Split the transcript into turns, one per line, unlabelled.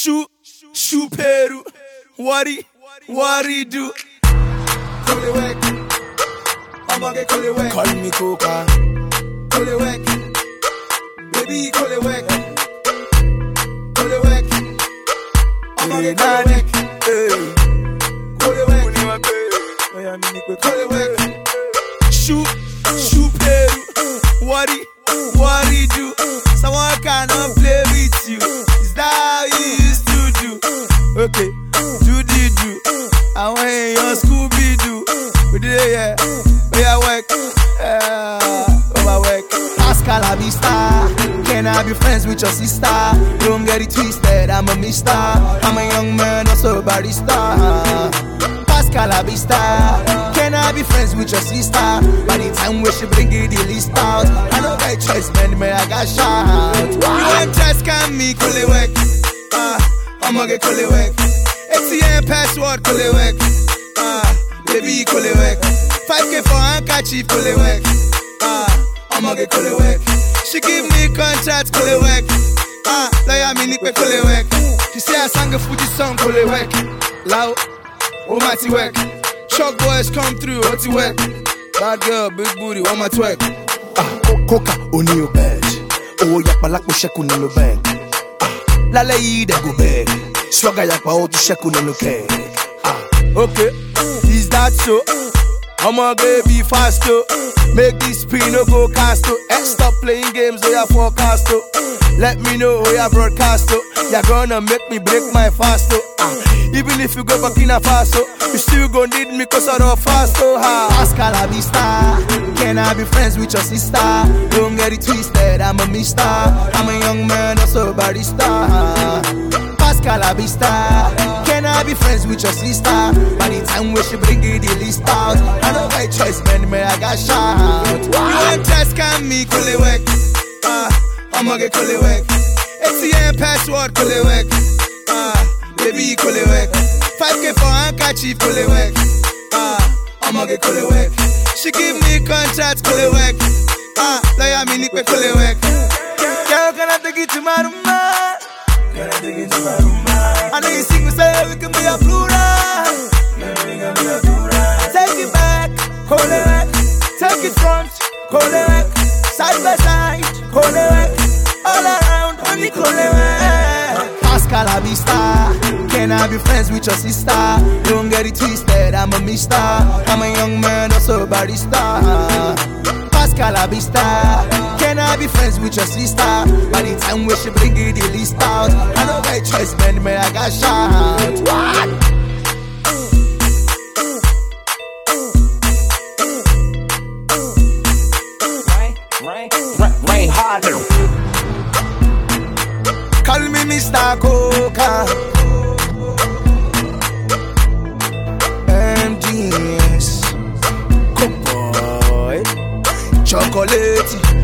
Shoe Peru. What he do?
Kolewek, I'ma get Kolewek.
Call me Coca.
Kolewek, baby Kolewek. Kolewek, I'ma get Kolewek. Kolewek, Kolewek.
Shoe Peru. What he do? Someone cannot play with you. Is that how you used to do? Okay, do. I want your Scooby Doo. We did it, yeah. We are work. Overwork. Pascal Abista. Can I be friends with your sister? Don't get it twisted. I'm a mister. I'm a young man, also a barista. Pascal Abista. Can I be friends with your sister? By the time we should bring it the list out, I don't get choice, man. I got shout. You want just can me Kolewek? I'ma get Kolewek. ATM password Kolewek. Baby Kolewek. 5K for handkerchief Kolewek. I'ma get Kolewek. She give me contract Kolewek. Lawyer me nick Kolewek. She say I sang a Fuji song Kolewek. Loud, oh my work. Truck boys come through, what's it work? Bad girl, big booty, want my twerk.
Coca on your bed. Oh, yakpa lak mo sheku no bank. Lale yi de go beg. Swagger yakpa o to sheku no cake.
Okay, is that so? I'ma get be faster. Make this spin no go cast. Stop playing games, oh yeah forecast. Let me know, oh yeah broadcast. You're gonna make me break my fast. Even if you go back in a fast, you still gon' need me cause I don't fast. Pascal Abista. Can I be friends with your sister? Don't get it twisted, I'm a mister. I'm a young man, also a barista. Pascal Abista. Can I be friends with your sister? By the time we should bring it the list out, I don't get choice, man, I got shout. You want just can me Kolewek? I'ma get Kolewek. ATM password Kolewek. Baby Kolewek. 5K for handkerchief Kolewek. I'ma get Kolewek. She give me contract Kolewek. Lawyer me nick Kolewek. Girl, can I take it to my room?
Can I take it to my room?
I know you sing, we say we can be a plural. Take it back, Kolewek. Take it front, Kolewek. Side by side, Kolewek. All around, only Kolewek. Pascal Abista. Can I be friends with your sister? Don't get it twisted, I'm a mister. I'm a young man, also a barista. Pascal Abista. Can I be friends with your sister? By the time we should bring it the list out, I don't get choice, man, I got shout. What?
Rain harder.
Call me Mr. Coca. MGS. Coke boy. Chocolate.